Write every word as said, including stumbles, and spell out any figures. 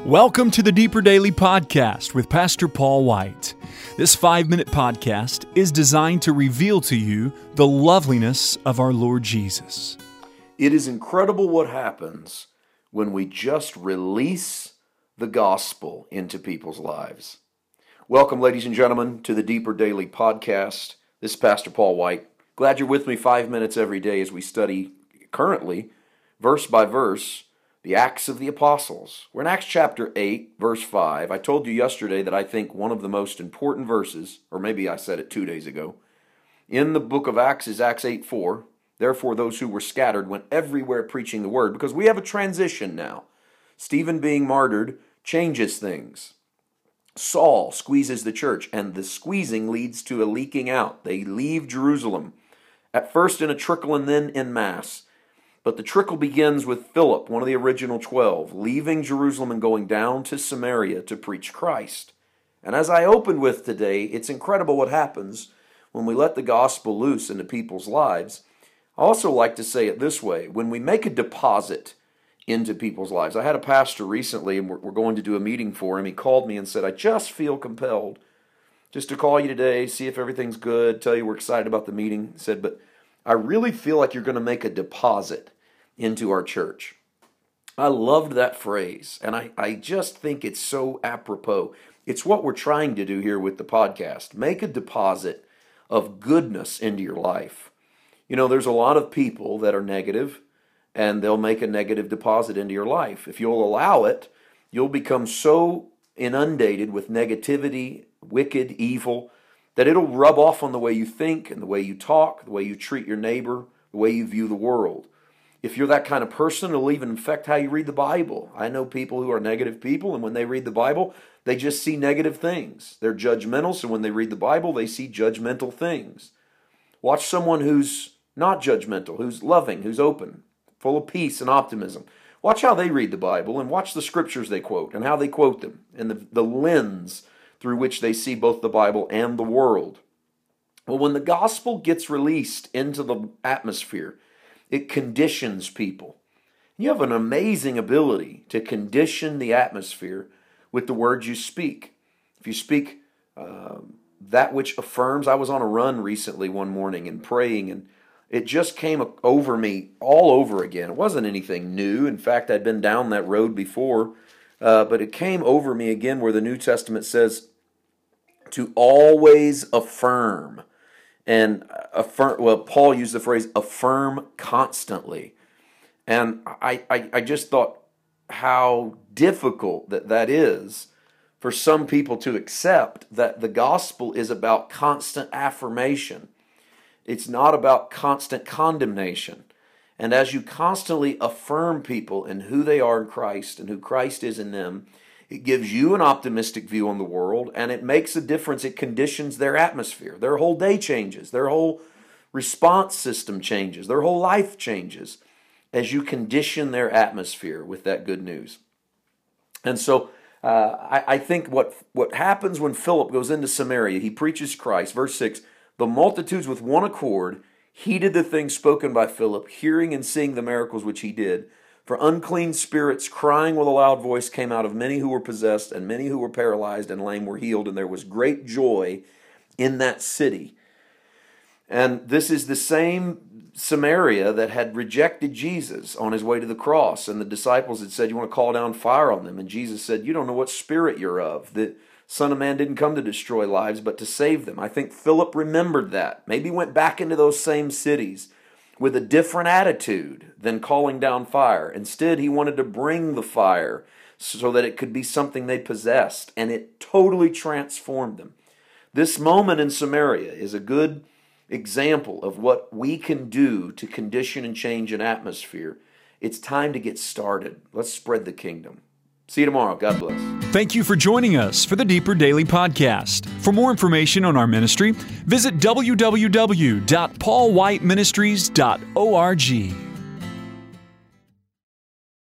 Welcome to the Deeper Daily Podcast with Pastor Paul White. This five-minute podcast is designed to reveal to you the loveliness of our Lord Jesus. It is incredible what happens when we just release the gospel into people's lives. Welcome, ladies and gentlemen, to the Deeper Daily Podcast. This is Pastor Paul White. Glad you're with me five minutes every day as we study currently, verse by verse, the Acts of the Apostles. We're in Acts chapter eight, verse five. I told you yesterday that I think one of the most important verses, or maybe I said it two days ago, in the book of Acts is Acts eight four. Therefore, those who were scattered went everywhere preaching the word, because we have a transition now. Stephen being martyred changes things. Saul squeezes the church, and the squeezing leads to a leaking out. They leave Jerusalem, at first in a trickle and then in mass. But the trickle begins with Philip, one of the original twelve, leaving Jerusalem and going down to Samaria to preach Christ. And as I opened with today, it's incredible what happens when we let the gospel loose into people's lives. I also like to say it this way: when we make a deposit into people's lives. I had a pastor recently, and we're, we're going to do a meeting for him. He called me and said, I just feel compelled just to call you today, see if everything's good, tell you we're excited about the meeting. He said, but I really feel like you're going to make a deposit into our church. I loved that phrase, and I, I just think it's so apropos. It's what we're trying to do here with the podcast. Make a deposit of goodness into your life. You know, there's a lot of people that are negative, and they'll make a negative deposit into your life. If you'll allow it, you'll become so inundated with negativity, wicked, evil, that it'll rub off on the way you think and the way you talk, the way you treat your neighbor, the way you view the world. If you're that kind of person, it'll even affect how you read the Bible. I know people who are negative people, and when they read the Bible, they just see negative things. They're judgmental, so when they read the Bible, they see judgmental things. Watch someone who's not judgmental, who's loving, who's open, full of peace and optimism. Watch how they read the Bible, and watch the scriptures they quote and how they quote them, and the, the lens through which they see both the Bible and the world. Well, when the gospel gets released into the atmosphere, it conditions people. You have an amazing ability to condition the atmosphere with the words you speak. If you speak uh, that which affirms, I was on a run recently one morning and praying, and it just came over me all over again. It wasn't anything new. In fact, I'd been down that road before, uh, but it came over me again where the New Testament says to always affirm. And affirm, well, Paul used the phrase affirm constantly. And I, I, I just thought how difficult that that is for some people to accept that the gospel is about constant affirmation. It's not about constant condemnation. And as you constantly affirm people in who they are in Christ and who Christ is in them, it gives you an optimistic view on the world, and it makes a difference. It conditions their atmosphere. Their whole day changes. Their whole response system changes. Their whole life changes as you condition their atmosphere with that good news. And so uh, I, I think what, what happens when Philip goes into Samaria, he preaches Christ. Verse six, the multitudes with one accord heeded the things spoken by Philip, hearing and seeing the miracles which he did. For unclean spirits, crying with a loud voice, came out of many who were possessed, and many who were paralyzed and lame were healed, and there was great joy in that city. And this is the same Samaria that had rejected Jesus on his way to the cross, and the disciples had said, you want to call down fire on them? And Jesus said, you don't know what spirit you're of. The Son of Man didn't come to destroy lives, but to save them. I think Philip remembered that. Maybe went back into those same cities with a different attitude than calling down fire. Instead, he wanted to bring the fire so that it could be something they possessed, and it totally transformed them. This moment in Samaria is a good example of what we can do to condition and change an atmosphere. It's time to get started. Let's spread the kingdom. See you tomorrow. God bless. Thank you for joining us for the Deeper Daily Podcast. For more information on our ministry, visit w w w dot paul white ministries dot org.